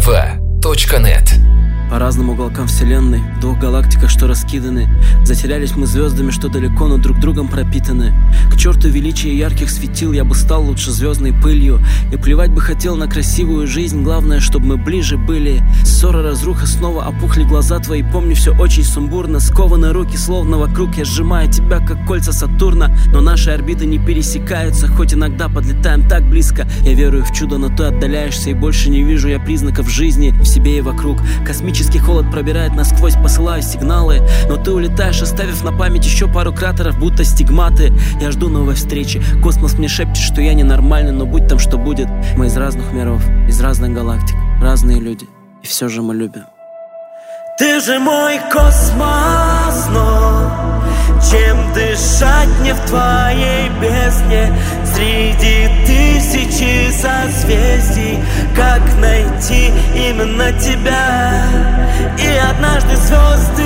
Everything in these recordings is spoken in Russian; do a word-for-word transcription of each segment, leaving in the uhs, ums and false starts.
муз-тв точка нет. По разным уголкам вселенной, в двух галактиках, что раскиданы, затерялись мы звездами, что далеко, но друг другом пропитаны. К черту величия ярких светил, я бы стал лучше звездной пылью. И плевать бы хотел на красивую жизнь, главное, чтобы мы ближе были. Ссора, разруха, снова опухли глаза твои, помню, все очень сумбурно. Скованы руки, словно вокруг, я сжимаю тебя, как кольца Сатурна. Но наши орбиты не пересекаются, хоть иногда подлетаем так близко. Я верую в чудо, но ты отдаляешься, и больше не вижу я признаков жизни в себе и вокруг. Космический холод пробирает насквозь, посылаю сигналы, но ты улетаешь, оставив на память еще пару кратеров, будто стигматы. Я жду новой встречи, космос мне шепчет, что я ненормальный, но будь там что будет. Мы из разных миров, из разных галактик, разные люди, и все же мы любим. Ты же мой космос, но чем дышать мне в твоей бездне? Среди тысячи созвездий, как найти именно тебя? И однажды звезды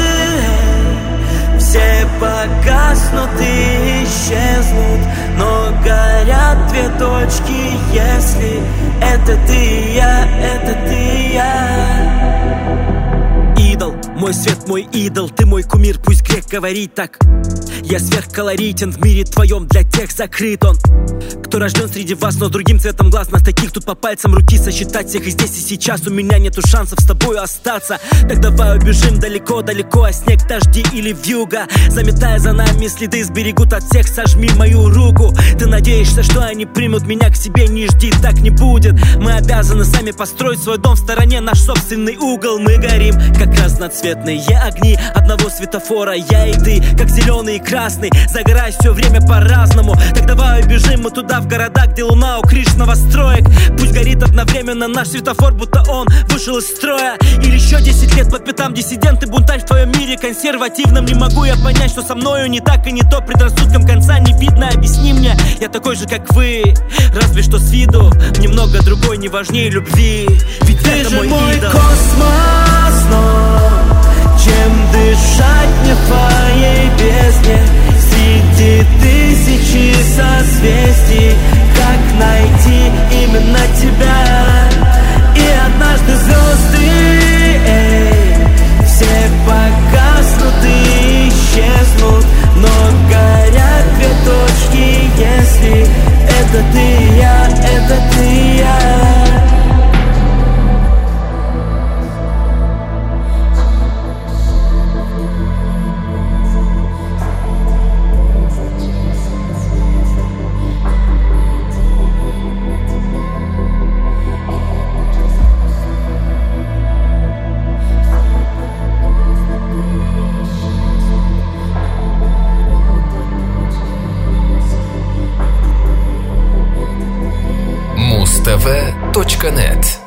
все погаснут и исчезнут, но горят две точки, если это ты и я, это ты и я. Идол, мой свет, мой идол, ты мой кумир, пусть грех говорит так. Я сверхколоритен, в мире твоем для тех закрыт он, кто рожден среди вас, но другим цветом глаз. Нас таких тут по пальцам руки сосчитать всех. И здесь и сейчас у меня нету шансов с тобою остаться. Так давай убежим далеко-далеко, а снег, дожди или вьюга, заметая за нами следы, сберегут от всех. Сожми мою руку, ты надеешься, что они примут меня к себе, не жди, так не будет. Мы обязаны сами построить свой дом в стороне, наш собственный угол. Мы горим, как разноцветные огни одного светофора. Я и ты, как зеленый и красный, загорай все время по-разному. Так давай убежим мы туда, в города, где луна у крыш новостроек. Пусть горит одновременно наш светофор, будто он вышел из строя. Или еще десять лет по пятам диссидент и бунтарь в твоем мире консервативном. Не могу я понять, что со мною не так и не то, предрассудкам конца не видно, объясни мне. Я такой же, как вы, разве что с виду немного другой, не важнее любви. Ведь ты это же мой, мой идол. Космос, но чем дышать мне в твоей бездне? Среди тысячи созвездий, как найти именно тебя? И однажды звезды эй, все погаснут и исчезнут, но горят две точки, если это ты и я, это ты и я. муз-тв точка нет.